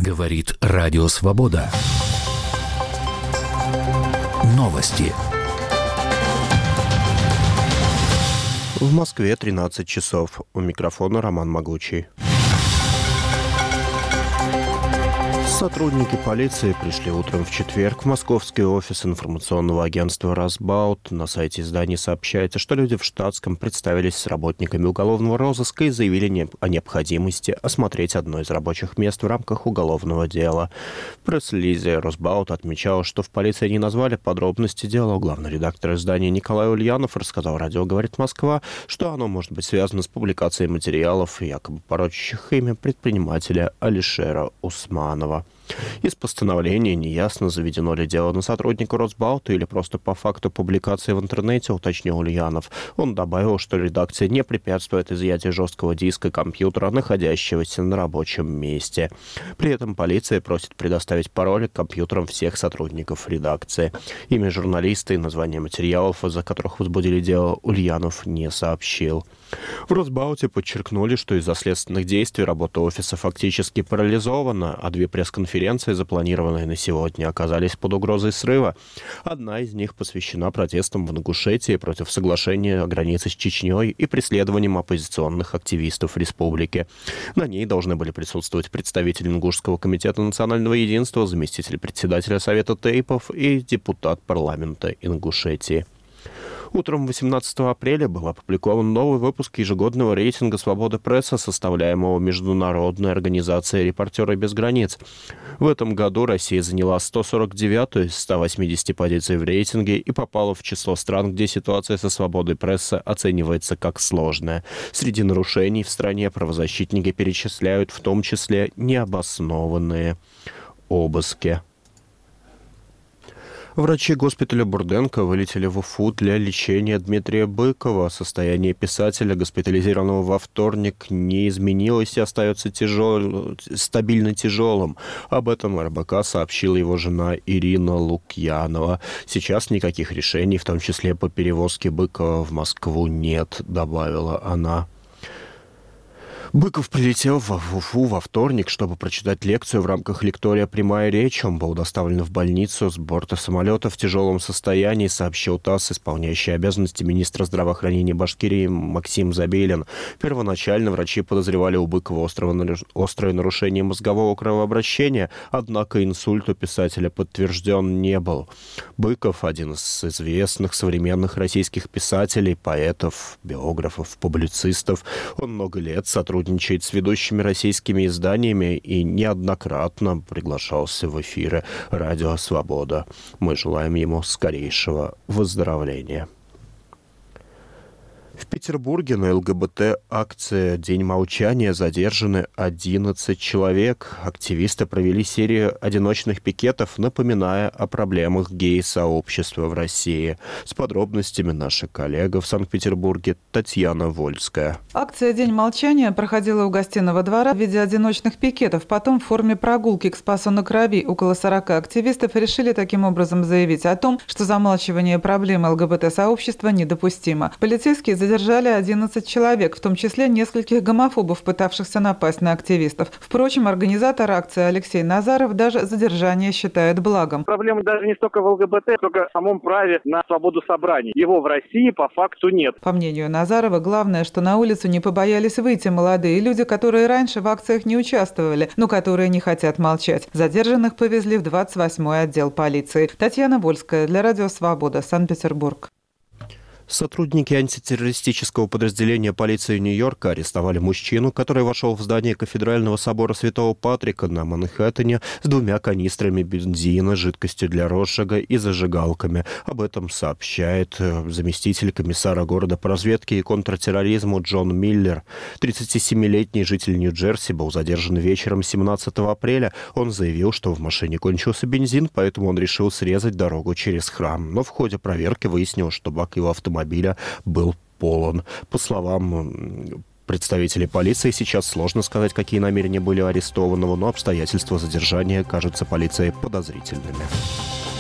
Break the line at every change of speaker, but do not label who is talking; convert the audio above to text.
Говорит Радио Свобода. Новости.
В Москве 13 часов. У микрофона Роман Могучий. Сотрудники полиции пришли утром в четверг в московский офис информационного агентства «Росбаут». На сайте издания сообщается, что люди в штатском представились с работниками уголовного розыска и заявили о необходимости осмотреть одно из рабочих мест в рамках уголовного дела. В пресс-релизе «Росбаут» отмечал, что в полиции не назвали подробности дела. Главный редактор издания Николай Ульянов рассказал «Радио говорит Москва», что оно может быть связано с публикацией материалов, якобы порочащих имя предпринимателя Алишера Усманова. Из постановления неясно, заведено ли дело на сотрудника Росбаута или просто по факту публикации в интернете, уточнил Ульянов. Он добавил, что редакция не препятствует изъятию жесткого диска компьютера, находящегося на рабочем месте. При этом полиция просит предоставить пароли к компьютерам всех сотрудников редакции. Имя журналиста и название материалов, из-за которых возбудили дело, Ульянов не сообщил. В Росбауте подчеркнули, что из-за следственных действий работа офиса фактически парализована, а две пресс-конференции, запланированные на сегодня, оказались под угрозой срыва. Одна из них посвящена протестам в Ингушетии против соглашения о границе с Чечней и преследованием оппозиционных активистов республики. На ней должны были присутствовать представители Ингушского комитета национального единства, заместитель председателя Совета Тейпов и депутат парламента Ингушетии. Утром 18 апреля был опубликован новый выпуск ежегодного рейтинга «Свобода прессы», составляемого Международной организацией «Репортеры без границ». В этом году Россия заняла 149-ю из 180 позиций в рейтинге и попала в число стран, где ситуация со свободой прессы оценивается как сложная. Среди нарушений в стране правозащитники перечисляют в том числе необоснованные обыски. Врачи госпиталя Бурденко вылетели в Уфу для лечения Дмитрия Быкова. Состояние писателя, госпитализированного во вторник, не изменилось и остается стабильно тяжелым. Об этом РБК сообщила его жена Ирина Лукьянова. Сейчас никаких решений, в том числе по перевозке Быкова в Москву, нет, добавила она. Быков прилетел в Уфу во вторник, чтобы прочитать лекцию в рамках лектория «Прямая речь». Он был доставлен в больницу с борта самолета в тяжелом состоянии, сообщил ТАСС исполняющий обязанности министра здравоохранения Башкирии Максим Забелин. Первоначально врачи подозревали у Быкова острое нарушение мозгового кровообращения, однако инсульт у писателя подтвержден не был. Быков – один из известных современных российских писателей, поэтов, биографов, публицистов. Он много лет сотрудничает с ведущими российскими изданиями и неоднократно приглашался в эфиры «Радио Свобода». Мы желаем ему скорейшего выздоровления. В Петербурге на ЛГБТ-акции «День молчания» задержаны 11 человек. Активисты провели серию одиночных пикетов, напоминая о проблемах гей-сообщества в России. С подробностями наша коллега в Санкт-Петербурге Татьяна Вольская.
Акция «День молчания» проходила у Гостиного двора в виде одиночных пикетов, потом в форме прогулки к Спасу на Крови. Около 40 активистов решили таким образом заявить о том, что замалчивание проблемы ЛГБТ-сообщества недопустимо. Полицейские задержали 11 человек, в том числе нескольких гомофобов, пытавшихся напасть на активистов. Впрочем, организатор акции Алексей Назаров даже задержание считает благом.
Проблема даже не столько в ЛГБТ, сколько в самом праве на свободу собраний. Его в России по факту нет.
По мнению Назарова, главное, что на улицу не побоялись выйти молодые люди, которые раньше в акциях не участвовали, но которые не хотят молчать. Задержанных повезли в 28-й отдел полиции. Татьяна Вольская для Радио Свобода, Санкт-Петербург.
Сотрудники антитеррористического подразделения полиции Нью-Йорка арестовали мужчину, который вошел в здание кафедрального собора Святого Патрика на Манхэттене с 2 канистрами бензина, жидкостью для розжига и зажигалками. Об этом сообщает заместитель комиссара города по разведке и контртерроризму Джон Миллер. 37-летний житель Нью-Джерси был задержан вечером 17 апреля. Он заявил, что в машине кончился бензин, поэтому он решил срезать дорогу через храм. Но в ходе проверки выяснилось, что бак его автомобиля был полон. По словам представителей полиции, сейчас сложно сказать, какие намерения были арестованного, но обстоятельства задержания кажутся полиции подозрительными.